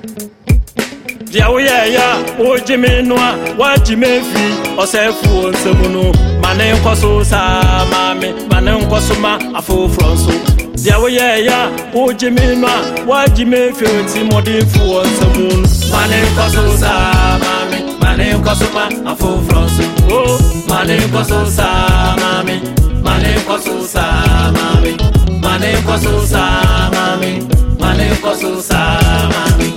Dia we ya o jime no a wa jime fi osefu onsemu mane nkoso sa mame mane nkoso ma afofro so dia we ya o jime no a wa jime fi oti modin fu onsemu mane nkoso sa mame mane nkoso ma afofro so oh mane nkoso sa mame mane nkoso sa mame mane nkoso sa mame mane nkoso sa mame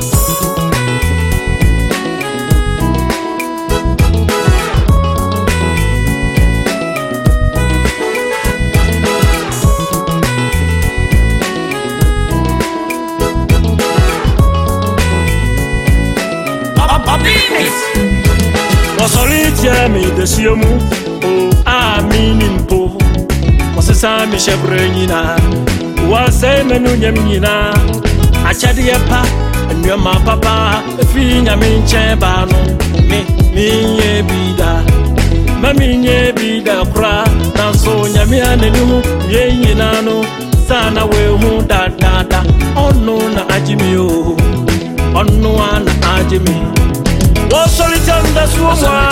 Wasolitia mi desiomu o amini mpo wasesa mi shebranyina wase menu nyamnyina achade yepa enwema papa efinya mi ncheba no mi ye bida mami nye bida kra na so nyame anenu ye nyina no sana we hu da onu na ajimi o onu ana ajimi Wasolitia suwa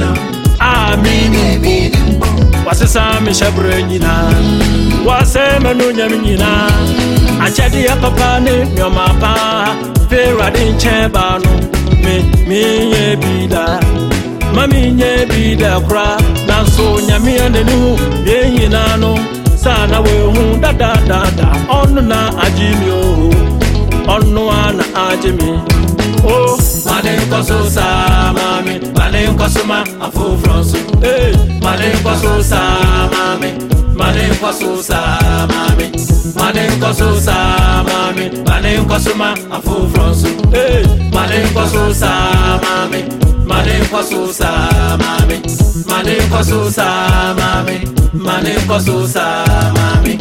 amini wasesa mi shebranyina wase menu nyamnyina achade ya papa ne nyoma pa fera din cheba no mi ye bida mami nye bida kra na so nyame anenu ye nyina no sana we hu da onu na ajimi o onu ana ajimi oh mane nkoso sa mame mane nkoso ma afofro so eh mane nkoso sa mame mane nkoso sa mame mane nkoso sa mame mane nkoso ma afofro so eh mane nkoso sa mame mane nkoso sa mame mane nkoso sa mame mane nkoso sa mame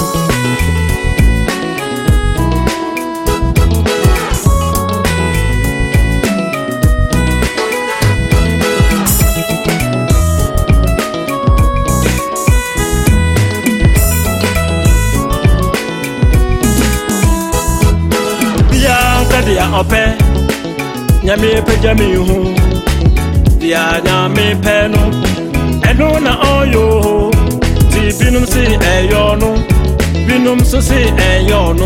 dia ope nyame pejami hu dia nyame peno eno na oyo ti binum si eyonu binum so si eyonu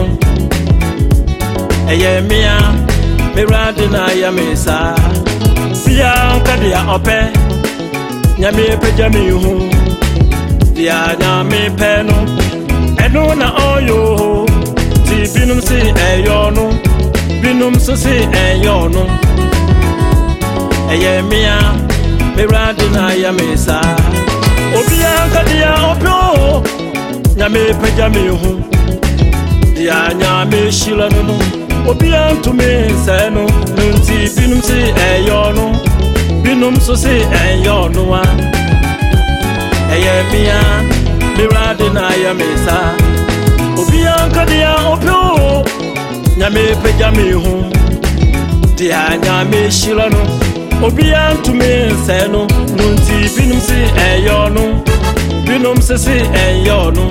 eyemia merade na yamesa dia dia ope nyame pejami hu dia nyame peno eno na oyo ti binum si eyonu binum so si eyonu eyemia merade na yamesa obia kadia opio nyame pejami hu dia nyame shila no obia ntumi seno nti binum si eyonu binum so si eyonu wa eyemia merade na yamesa obia kadia opio nyame pejami hu dia nyame shila no obia ntumi seno nti binum si eyonu binum si eyonu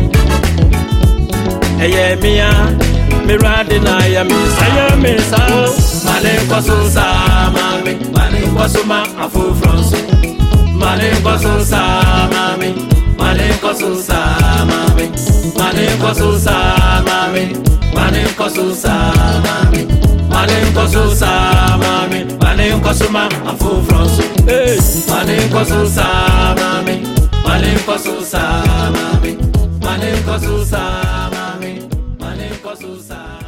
eyemia merade na yamesa yamesa mane nkoso sa mame mane nkoso ma afofro so mane nkoso sa mame mane nkoso sa mame mane nkoso sa mame mane nkoso sa mame mane nkoso sa mame mane nkoso ma afofro so eh mane nkoso sa mame mane nkoso sa mame mane nkoso sa mame mane nkoso sa